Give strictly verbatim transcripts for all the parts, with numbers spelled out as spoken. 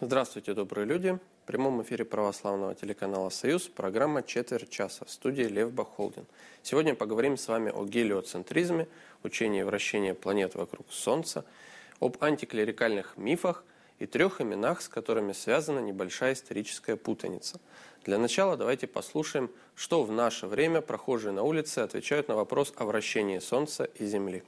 Здравствуйте, добрые люди! В прямом эфире православного телеканала «Союз» программа «Четверть часа» в студии Лев Бахолдин. Сегодня поговорим с вами о гелиоцентризме, учении вращения планет вокруг Солнца, об антиклерикальных мифах и трех именах, с которыми связана небольшая историческая путаница. Для начала давайте послушаем, что в наше время прохожие на улице отвечают на вопрос о вращении Солнца и Земли.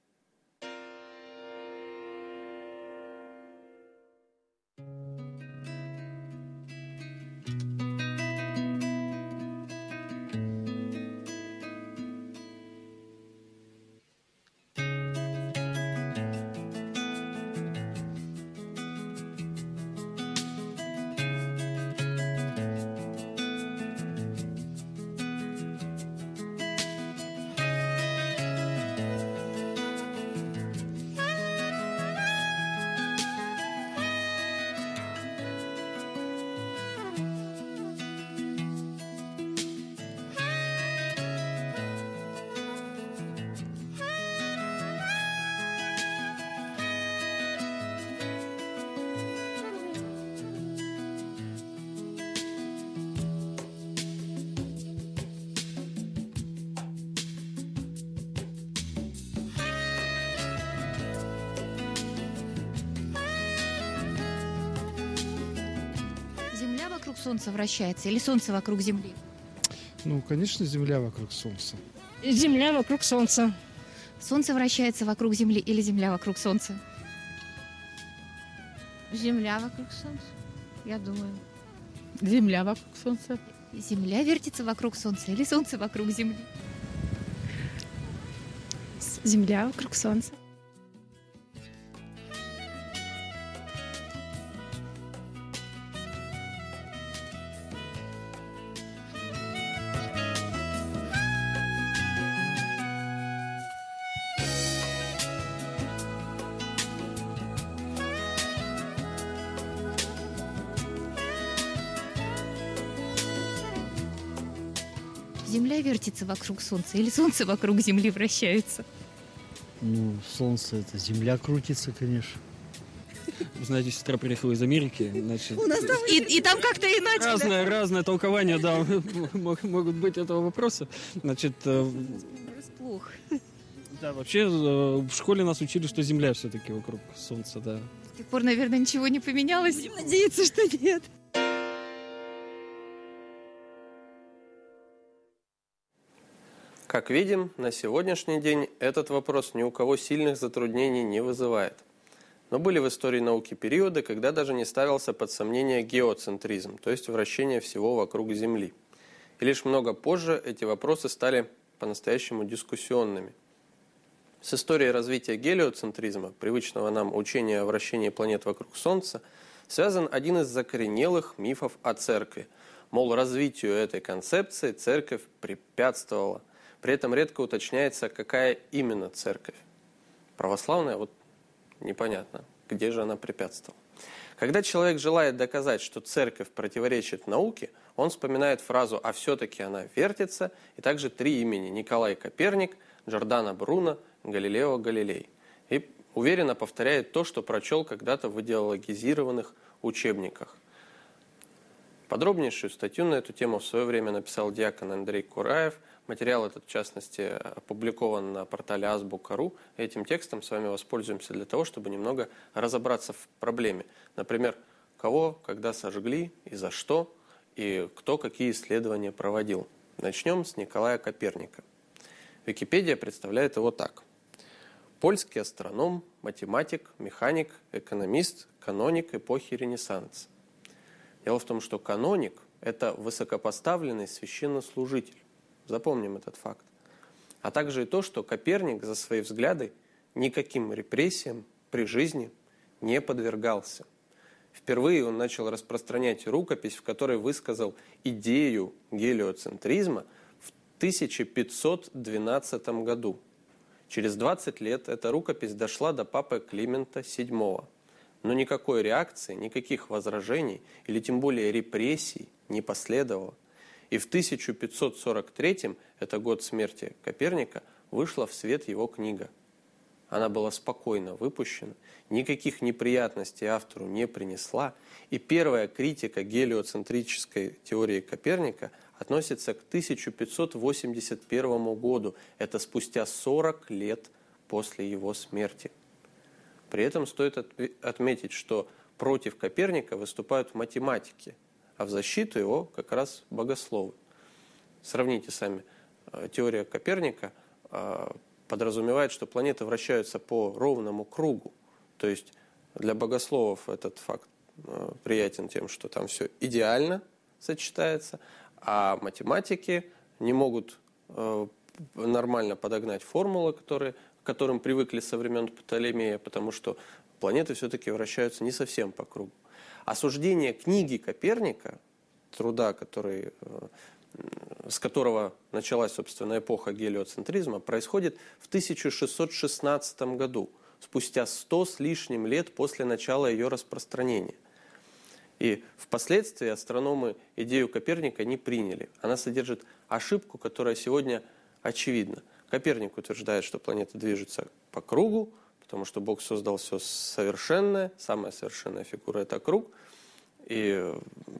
Земля вокруг Солнца вращается или Солнце вокруг Земли? Ну, конечно, Земля вокруг Солнца. Земля вокруг Солнца. Солнце вращается вокруг Земли или Земля вокруг Солнца? Земля вокруг Солнца, я думаю. Земля вокруг Солнца. Земля вертится вокруг Солнца или Солнце вокруг Земли? Земля вокруг Солнца. Земля вертится вокруг Солнца или Солнце вокруг Земли вращается? Ну, Солнце это Земля крутится, конечно. Знаете, сестра приехала из Америки, значит... У нас там и, и там как-то иначе. Разное, да? разное толкование, да, могут быть этого вопроса. Значит... Расплох. Да, вообще в школе нас учили, что Земля все-таки вокруг Солнца, да. С тех пор, наверное, ничего не поменялось. Будем надеяться, что нет. Как видим, на сегодняшний день этот вопрос ни у кого сильных затруднений не вызывает. Но были в истории науки периоды, когда даже не ставился под сомнение геоцентризм, то есть вращение всего вокруг Земли. И лишь много позже эти вопросы стали по-настоящему дискуссионными. С историей развития гелиоцентризма, привычного нам учения о вращении планет вокруг Солнца, связан один из закоренелых мифов о Церкви. Мол, развитию этой концепции Церковь препятствовала. При этом редко уточняется, какая именно церковь. Православная, вот непонятно, где же она препятствовала. Когда человек желает доказать, что церковь противоречит науке, он вспоминает фразу «а все-таки она вертится» и также три имени – Николай Коперник, Джордано Бруно, Галилео Галилей. И уверенно повторяет то, что прочел когда-то в идеологизированных учебниках. Подробнейшую статью на эту тему в свое время написал диакон Андрей Кураев. Материал этот, в частности, опубликован на портале азбука точка ру. Этим текстом с вами воспользуемся для того, чтобы немного разобраться в проблеме. Например, кого, когда сожгли и за что, и кто какие исследования проводил. Начнем с Николая Коперника. Википедия представляет его так. Польский астроном, математик, механик, экономист, каноник эпохи Ренессанса. Дело в том, что каноник – это высокопоставленный священнослужитель. Запомним этот факт. А также и то, что Коперник за свои взгляды никаким репрессиям при жизни не подвергался. Впервые он начал распространять рукопись, в которой высказал идею гелиоцентризма в тысяча пятьсот двенадцатом году. Через двадцать лет эта рукопись дошла до папы Климента седьмого. Но никакой реакции, никаких возражений или тем более репрессий не последовало. И в тысяча пятьсот сорок третьем, это год смерти Коперника, вышла в свет его книга. Она была спокойно выпущена, никаких неприятностей автору не принесла, и первая критика гелиоцентрической теории Коперника относится к тысяча пятьсот восемьдесят первому году. Это спустя сорок лет после его смерти. При этом стоит отметить, что против Коперника выступают математики, а в защиту его как раз богословы. Сравните сами. Теория Коперника подразумевает, что планеты вращаются по ровному кругу. То есть для богословов этот факт приятен тем, что там все идеально сочетается, а математики не могут нормально подогнать формулы, которые, к которым привыкли со времен Птолемея, потому что планеты все-таки вращаются не совсем по кругу. Осуждение книги Коперника, труда, который, с которого началась, собственно, эпоха гелиоцентризма, происходит в тысяча шестьсот шестнадцатом году, спустя сто с лишним лет после начала ее распространения. И впоследствии астрономы идею Коперника не приняли. Она содержит ошибку, которая сегодня очевидна. Коперник утверждает, что планеты движутся по кругу, потому что Бог создал все совершенное, самая совершенная фигура – это круг. И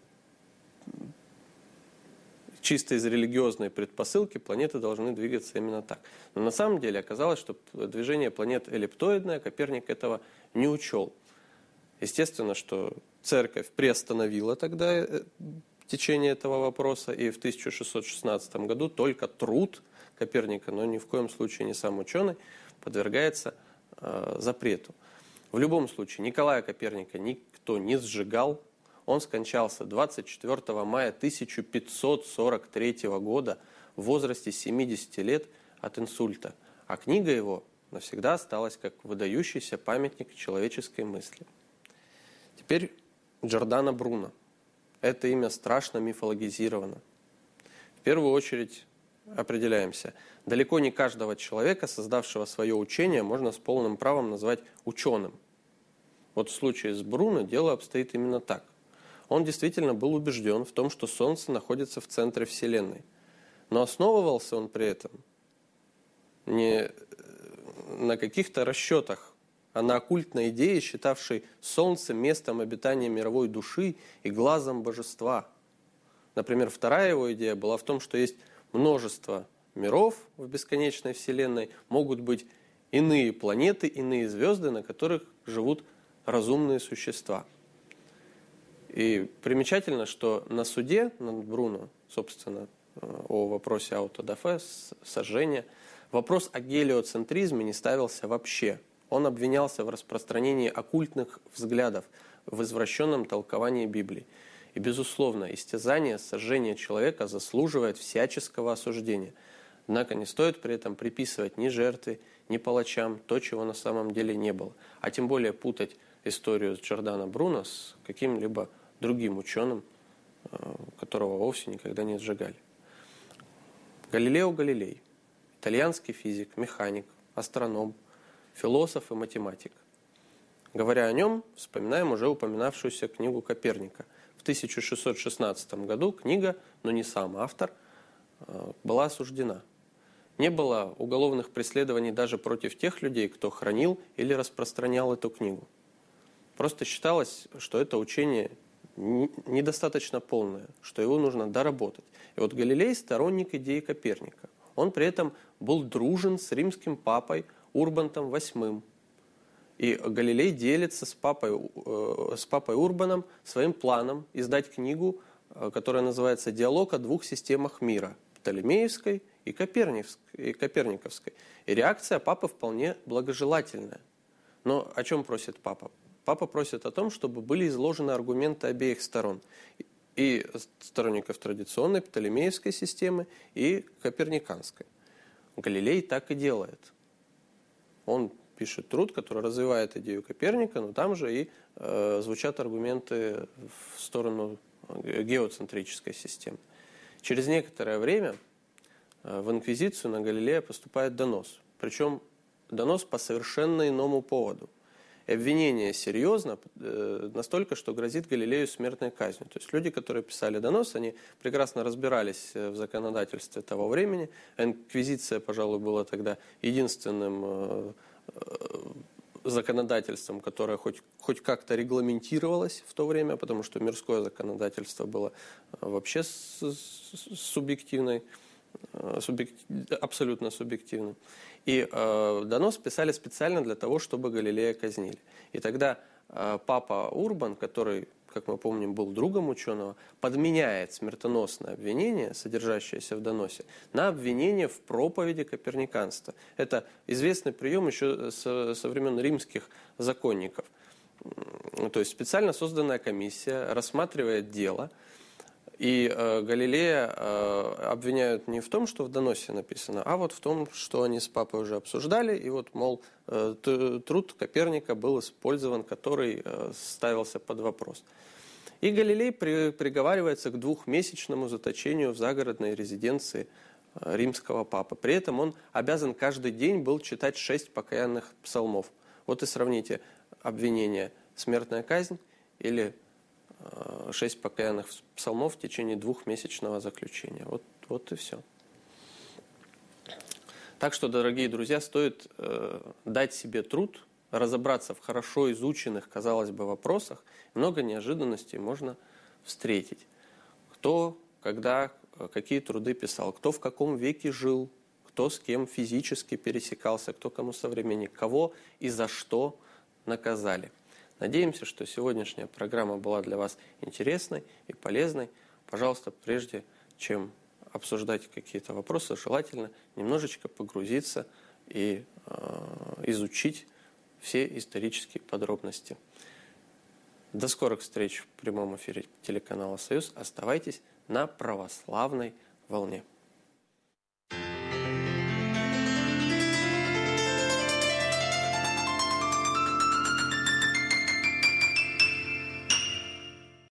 чисто из религиозной предпосылки планеты должны двигаться именно так. Но на самом деле оказалось, что движение планет эллиптоидное, Коперник этого не учел. Естественно, что церковь приостановила тогда течение этого вопроса, и в тысяча шестьсот шестнадцатом году только труд Коперника, но ни в коем случае не сам ученый, подвергается э, запрету. В любом случае, Николая Коперника никто не сжигал. Он скончался двадцать четвёртого мая тысяча пятьсот сорок третьего года в возрасте семидесяти лет от инсульта, а книга его навсегда осталась как выдающийся памятник человеческой мысли. Теперь Джордано Бруно. Это имя страшно мифологизировано. В первую очередь определяемся. Далеко не каждого человека, создавшего свое учение, можно с полным правом назвать ученым. Вот в случае с Бруно дело обстоит именно так. Он действительно был убежден в том, что Солнце находится в центре Вселенной. Но основывался он при этом не на каких-то расчетах, а на оккультной идее, считавшей Солнце местом обитания мировой души и глазом божества. Например, вторая его идея была в том, что есть множество миров в бесконечной Вселенной, могут быть иные планеты, иные звезды, на которых живут разумные существа. И примечательно, что на суде над Бруно, собственно, о вопросе аутодафе, сожжения, вопрос о гелиоцентризме не ставился вообще. Он обвинялся в распространении оккультных взглядов, в извращенном толковании Библии. И, безусловно, истязание, сожжение человека заслуживает всяческого осуждения. Однако не стоит при этом приписывать ни жертве, ни палачам то, чего на самом деле не было. А тем более путать историю с Джордано Бруно с каким-либо другим ученым, которого вовсе никогда не сжигали. Галилео Галилей. Итальянский физик, механик, астроном, философ и математик. Говоря о нем, вспоминаем уже упоминавшуюся книгу Коперника. В тысяча шестьсот шестнадцатом году книга, но не сам автор, была осуждена. Не было уголовных преследований даже против тех людей, кто хранил или распространял эту книгу. Просто считалось, что это учение недостаточно полное, что его нужно доработать. И вот Галилей – сторонник идеи Коперника. Он при этом был дружен с римским папой Урбантом восьмым. И Галилей делится с папой, э, с папой Урбаном своим планом издать книгу, э, которая называется «Диалог о двух системах мира» – Птолемеевской и Коперниковской, и Коперниковской. И реакция папы вполне благожелательная. Но о чем просит папа? Папа просит о том, чтобы были изложены аргументы обеих сторон. И сторонников традиционной Птолемеевской системы, и коперниканской. Галилей так и делает. Он пишет труд, который развивает идею Коперника, но там же и э, звучат аргументы в сторону геоцентрической системы. Через некоторое время э, в Инквизицию на Галилея поступает донос. Причем донос по совершенно иному поводу. И обвинение серьезно, э, настолько, что грозит Галилею смертной казнью. То есть люди, которые писали донос, они прекрасно разбирались в законодательстве того времени. Инквизиция, пожалуй, была тогда единственным э, законодательством, которое хоть, хоть как-то регламентировалось в то время, потому что мирское законодательство было вообще с, с, субъективной, субъек, абсолютно субъективным. И э, донос писали специально для того, чтобы Галилея казнили. И тогда э, папа Урбан, который, как мы помним, был другом ученого, подменяет смертоносное обвинение, содержащееся в доносе, на обвинение в проповеди коперниканства. Это известный прием еще со, со времен римских законников. То есть специально созданная комиссия рассматривает дело, и э, Галилея э, обвиняют не в том, что в доносе написано, а вот в том, что они с папой уже обсуждали, и вот, мол, э, труд Коперника был использован, который э, ставился под вопрос. И Галилей при, приговаривается к двухмесячному заточению в загородной резиденции э, римского папы. При этом он обязан каждый день был читать шесть покаянных псалмов. Вот и сравните обвинение «смертная казнь» или шесть покаянных псалмов в течение двухмесячного заключения. Вот, вот и все. Так что, дорогие друзья, стоит э, дать себе труд, разобраться в хорошо изученных, казалось бы, вопросах. Много неожиданностей можно встретить. Кто, когда, какие труды писал, кто в каком веке жил, кто с кем физически пересекался, кто кому современник, кого и за что наказали. Надеемся, что сегодняшняя программа была для вас интересной и полезной. Пожалуйста, прежде чем обсуждать какие-то вопросы, желательно немножечко погрузиться и э, изучить все исторические подробности. До скорых встреч в прямом эфире телеканала «Союз». Оставайтесь на православной волне.